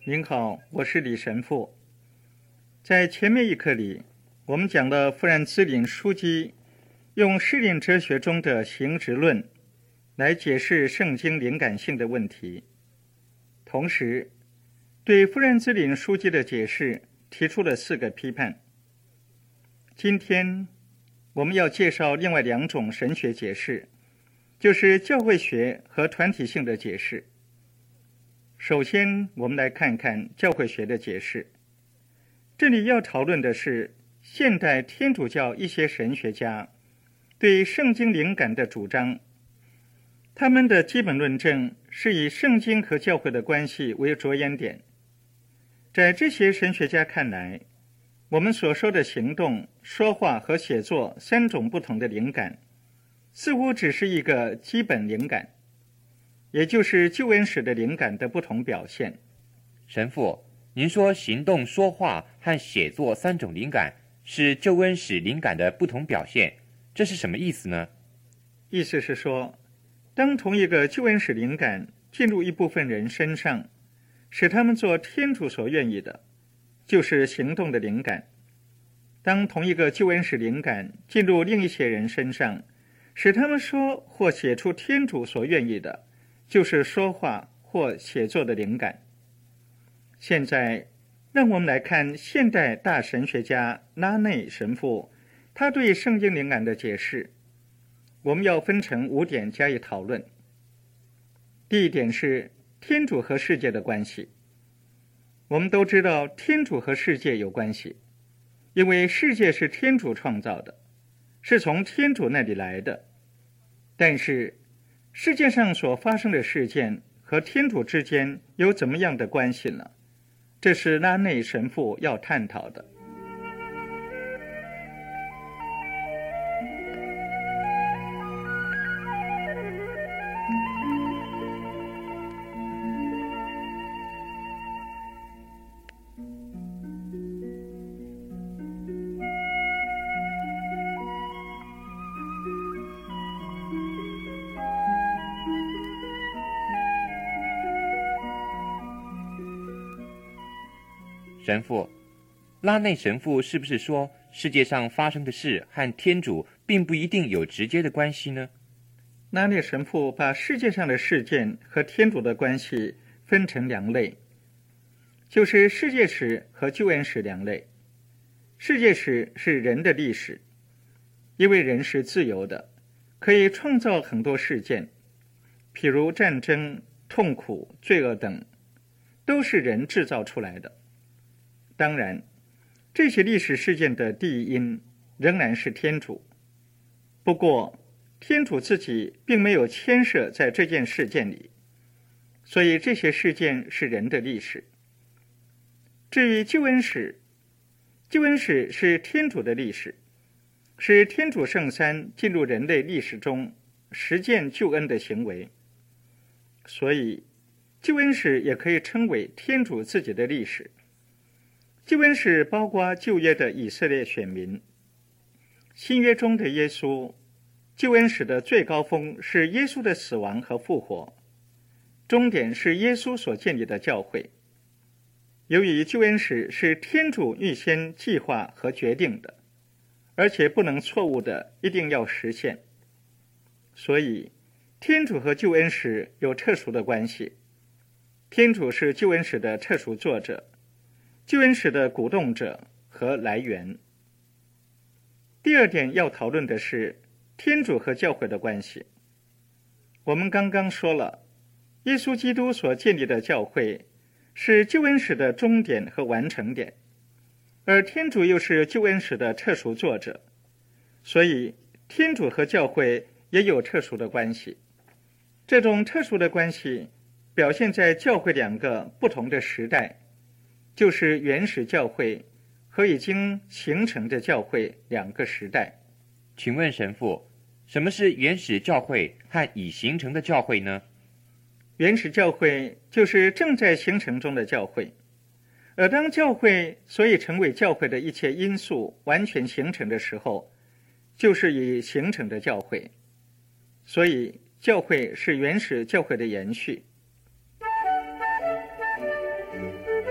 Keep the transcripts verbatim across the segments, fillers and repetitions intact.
您好，我是李神父。在前面一课里，我们讲了富兰兹林枢机用适龄哲学中的形质论来解释圣经灵感性的问题，同时对富兰兹林枢机的解释提出了四个批判。今天我们要介绍另外两种神学解释，就是教会学和团体性的解释。首先，我们来看看教会学的解释。这里要讨论的是现代天主教一些神学家对圣经灵感的主张。他们的基本论证是以圣经和教会的关系为着眼点。在这些神学家看来，我们所说的行动、说话和写作三种不同的灵感，似乎只是一个基本灵感，也就是救恩史的灵感的不同表现。 神父，您说行动、说话和写作三种灵感是救恩史灵感的不同表现，这是什么意思呢？ 意思是说，当同一个救恩史灵感进入一部分人身上，使他们做天主所愿意的，就是行动的灵感；当同一个救恩史灵感进入另一些人身上，使他们说或写出天主所愿意的，就是说话或写作的灵感。现在让我们来看现代大神学家拉内神父他对圣经灵感的解释。我们要分成五点加以讨论。第一点是天主和世界的关系。我们都知道天主和世界有关系，因为世界是天主创造的，是从天主那里来的。但是世界上所发生的事件和天主之间有怎么样的关系呢？这是拉内神父要探讨的。 神父，拉内神父是不是说世界上发生的事和天主并不一定有直接的关系呢？ 拉内神父把世界上的事件和天主的关系分成两类，就是世界史和救恩史两类。世界史是人的历史，因为人是自由的，可以创造很多事件，譬如战争、痛苦、罪恶等，都是人制造出来的。当然，这些历史事件的第一因仍然是天主。不过，天主自己并没有牵涉在这件事件里，所以这些事件是人的历史。至于救恩史，救恩史是天主的历史，是天主圣三进入人类历史中实践救恩的行为。所以，救恩史也可以称为天主自己的历史。救恩史包括旧约的以色列选民，新约中的耶稣。救恩史的最高峰是耶稣的死亡和复活，终点是耶稣所建立的教会。由于救恩史是天主预先计划和决定的，而且不能错误的一定要实现，所以天主和救恩史有特殊的关系。天主是救恩史的特殊作者，救恩史的鼓动者和来源。第二点要讨论的是天主和教会的关系。我们刚刚说了，耶稣基督所建立的教会是救恩史的终点和完成点，而天主又是救恩史的特殊作者，所以天主和教会也有特殊的关系。这种特殊的关系表现在教会两个不同的时代，就是原始教会和已经形成的教会两个时代。 请问神父，什么是原始教会和已形成的教会呢？ 原始教会就是正在形成中的教会，而当教会所以成为教会的一切因素完全形成的时候，就是已形成的教会。所以教会是原始教会的延续。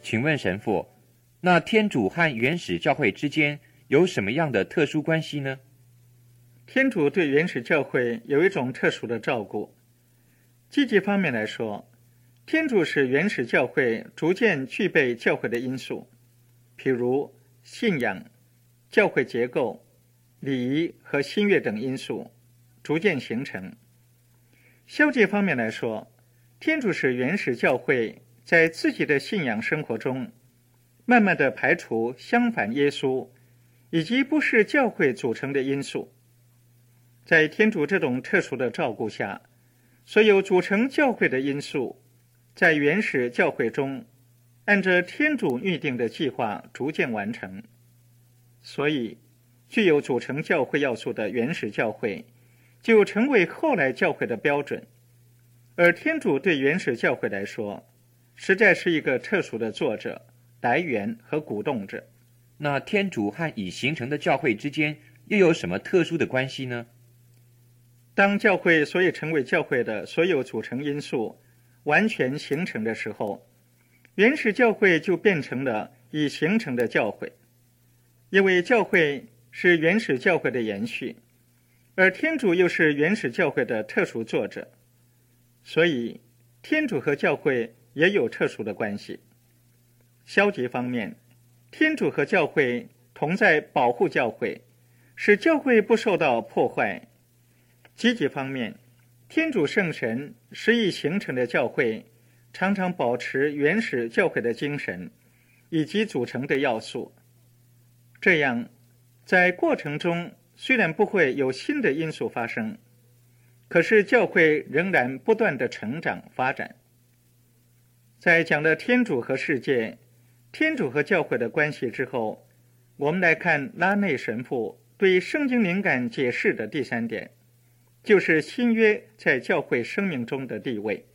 请问神父，那天主和原始教会之间有什么样的特殊关系呢？ 天主对原始教会有一种特殊的照顾。积极方面来说，天主使原始教会逐渐具备教会的因素，譬如信仰、教会结构、礼仪和新约等因素逐渐形成。消极方面来说，天主使原始教会在自己的信仰生活中慢慢地排除相反耶稣以及不是教会组成的因素。在天主这种特殊的照顾下，所有组成教会的因素在原始教会中按照天主预定的计划逐渐完成。所以具有组成教会要素的原始教会就成为后来教会的标准，而天主对原始教会来说实在是一个特殊的作者、来源和鼓动者。 那天主和已形成的教会之间又有什么特殊的关系呢？ 当教会所以成为教会的所有组成因素完全形成的时候，原始教会就变成了已形成的教会。因为教会是原始教会的延续，而天主又是原始教会的特殊作者，所以天主和教会也有特殊的关系。消极方面，天主和教会同在保护教会，使教会不受到破坏。积极方面，天主圣神使已形成的教会常常保持原始教会的精神以及组成的要素。这样，在过程中虽然不会有新的因素发生，可是教会仍然不断的成长发展。在讲了天主和世界、天主和教会的关系之后，我们来看拉内神父对圣经灵感解释的第三点，就是新约在教会生命中的地位。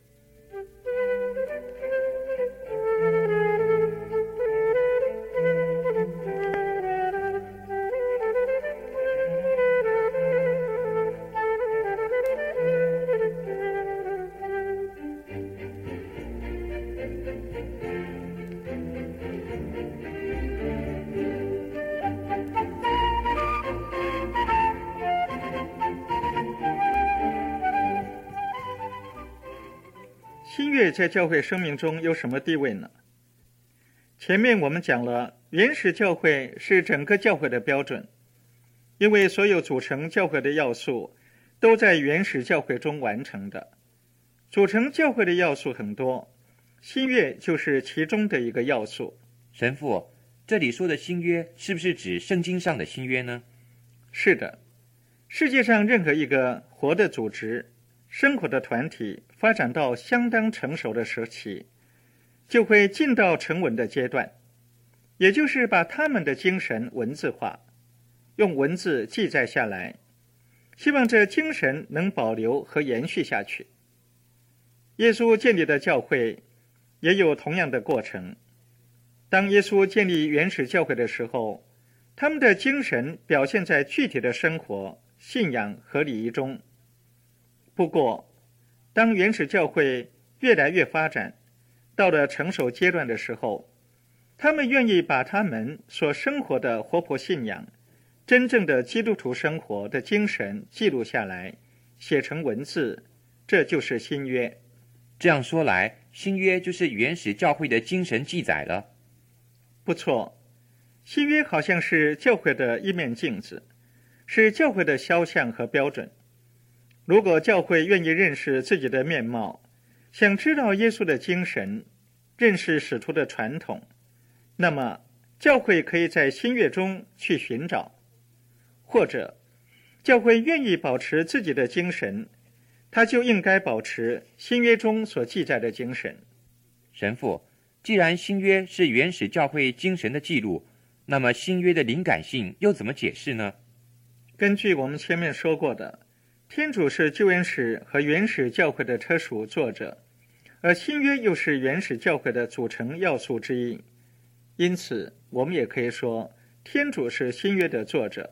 新约在教会生命中有什么地位呢？前面我们讲了，原始教会是整个教会的标准，因为所有组成教会的要素都在原始教会中完成的。组成教会的要素很多，新约就是其中的一个要素。 神父，这里说的新约是不是指圣经上的新约呢？ 是的，世界上任何一个活的组织、生活的团体发展到相当成熟的时期，就会进到成文的阶段，也就是把他们的精神文字化，用文字记载下来，希望这精神能保留和延续下去。耶稣建立的教会也有同样的过程。当耶稣建立原始教会的时候，他们的精神表现在具体的生活、信仰和礼仪中。不过，当原始教会越来越发展，到了成熟阶段的时候，他们愿意把他们所生活的活泼信仰、真正的基督徒生活的精神记录下来，写成文字，这就是新约。 这样说来，新约就是原始教会的精神记载了。 不错，新约好像是教会的一面镜子，是教会的肖像和标准。如果教会愿意认识自己的面貌，想知道耶稣的精神，认识使徒的传统，那么教会可以在新约中去寻找。或者教会愿意保持自己的精神，他就应该保持新约中所记载的精神。 神父，既然新约是原始教会精神的记录，那么新约的灵感性又怎么解释呢？ 根据我们前面说过的，天主是救恩史和原始教会的特属作者，而新约又是原始教会的组成要素之一。因此，我们也可以说，天主是新约的作者。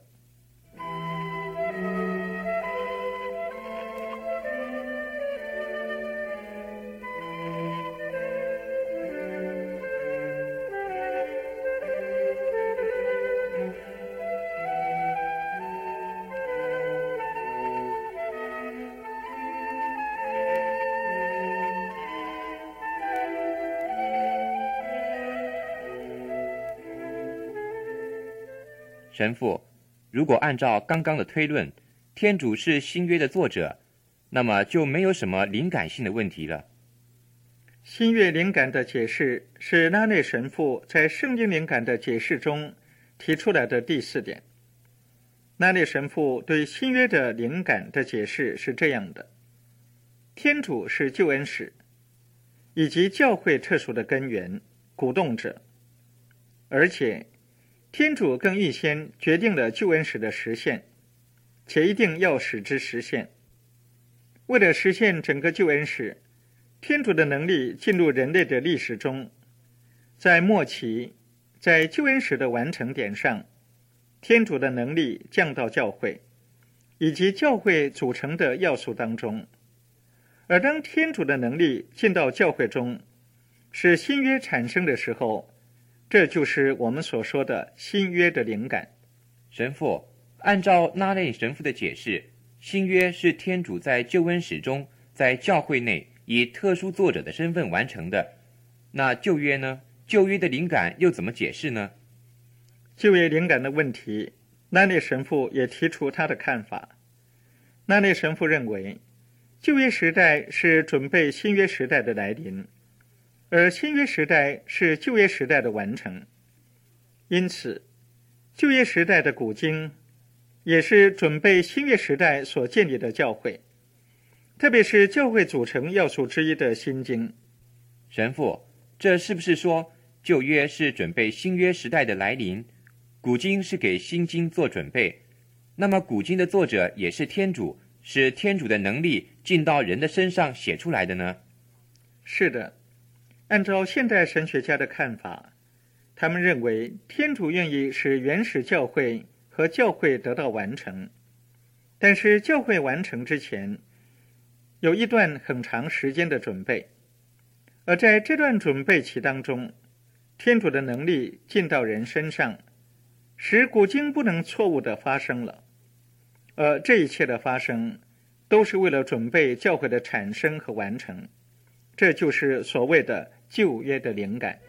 神父，如果按照刚刚的推论，天主是新约的作者，那么就没有什么灵感性的问题了。 新约灵感的解释是拉内神父在圣经灵感的解释中提出来的第四点。拉内神父对新约的灵感的解释是这样的：天主是救恩使，以及教会特殊的根源、鼓动者，而且天主更预先决定了救恩使的实现，且一定要使之实现。为了实现整个救恩史，天主的能力进入人类的历史中，在末期，在救恩史的完成点上，天主的能力降到教会以及教会组成的要素当中。而当天主的能力进到教会中，使新约产生的时候，这就是我们所说的新约的灵感。 神父，按照拉内神父的解释，新约是天主在救恩史中在教会内以特殊作者的身份完成的。那旧约呢？旧约的灵感又怎么解释呢？ 旧约灵感的问题，拉内神父也提出他的看法。拉内神父认为，旧约时代是准备新约时代的来临，而新约时代是旧约时代的完成。因此，旧约时代的古经也是准备新约时代所建立的教会，特别是教会组成要素之一的新经。 神父，这是不是说旧约是准备新约时代的来临，古经是给新经做准备？那么古经的作者也是天主，是天主的能力进到人的身上写出来的呢？ 是的，按照现代神学家的看法，他们认为天主愿意使原始教会和教会得到完成，但是教会完成之前，有一段很长时间的准备，而在这段准备期当中，天主的能力进到人身上，使古经不能错误地发生了。而这一切的发生，都是为了准备教会的产生和完成，这就是所谓的旧约的灵感。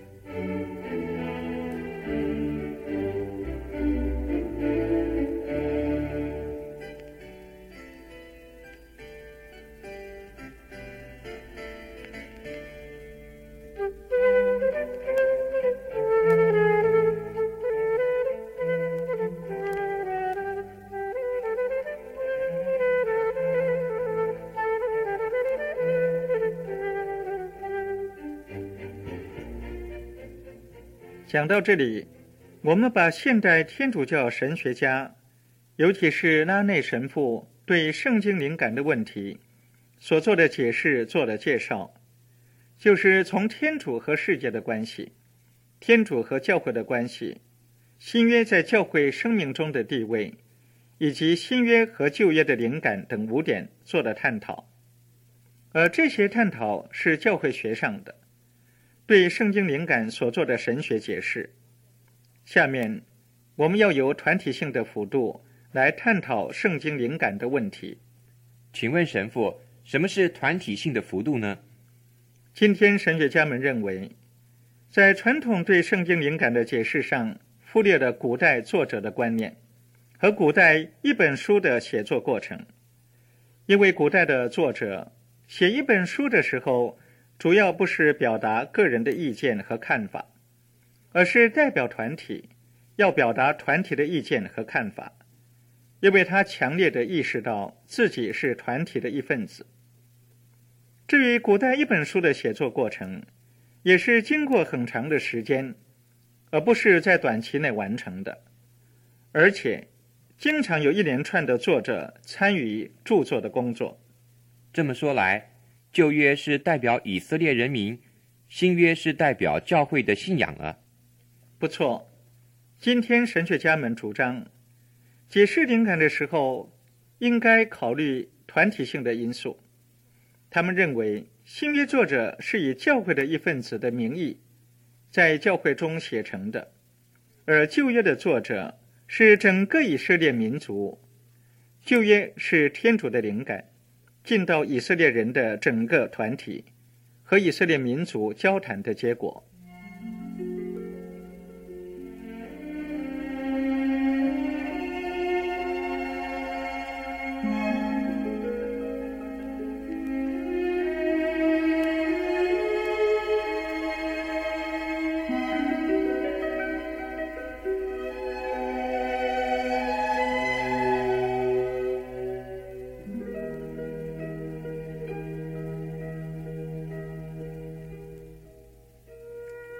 讲到这里，我们把现代天主教神学家，尤其是拉内神父对圣经灵感的问题所做的解释做了介绍，就是从天主和世界的关系、天主和教会的关系、新约在教会生命中的地位，以及新约和旧约的灵感等五点做了探讨。而这些探讨是教会学上的，对圣经灵感所做的神学解释。下面我们要由团体性的辅助来探讨圣经灵感的问题。 请问神父，什么是团体性的辅助呢？ 今天神学家们认为，在传统对圣经灵感的解释上，忽略了古代作者的观念和古代一本书的写作过程。因为古代的作者写一本书的时候，主要不是表达个人的意见和看法，而是代表团体，要表达团体的意见和看法，因为他强烈地意识到自己是团体的一份子。至于古代一本书的写作过程，也是经过很长的时间，而不是在短期内完成的，而且经常有一连串的作者参与著作的工作。 这么说来，旧约是代表以色列人民，新约是代表教会的信仰啊。 不错，今天神学家们主张，解释灵感的时候，应该考虑团体性的因素。他们认为，新约作者是以教会的一份子的名义，在教会中写成的，而旧约的作者是整个以色列民族。旧约是天主的灵感，进到以色列人的整个团体，和以色列民族交谈的结果。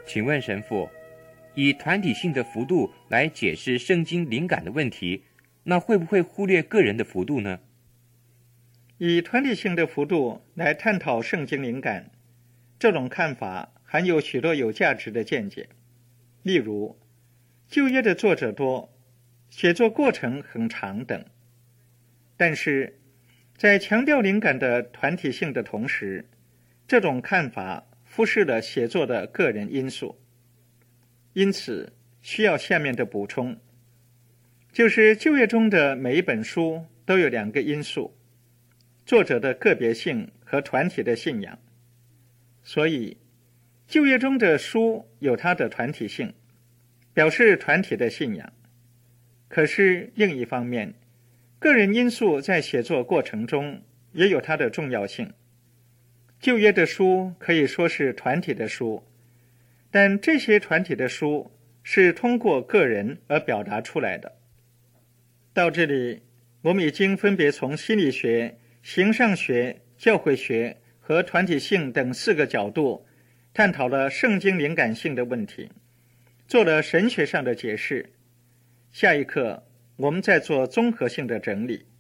请问神父，以团体性的幅度来解释圣经灵感的问题，那会不会忽略个人的幅度呢？ 以团体性的幅度来探讨圣经灵感，这种看法含有许多有价值的见解。例如，旧约的作者多，写作过程很长等。但是，在强调灵感的团体性的同时，这种看法忽视了写作的个人因素。因此，需要下面的补充，就是旧约中的每一本书都有两个因素：作者的个别性和团体的信仰。所以，旧约中的书有它的团体性，表示团体的信仰。可是另一方面，个人因素在写作过程中也有它的重要性。旧约的书可以说是团体的书，但这些团体的书是通过个人而表达出来的。到这里，我们已经分别从心理学、形上学、教会学和团体性等四个角度探讨了圣经灵感性的问题，做了神学上的解释。下一课我们再做综合性的整理。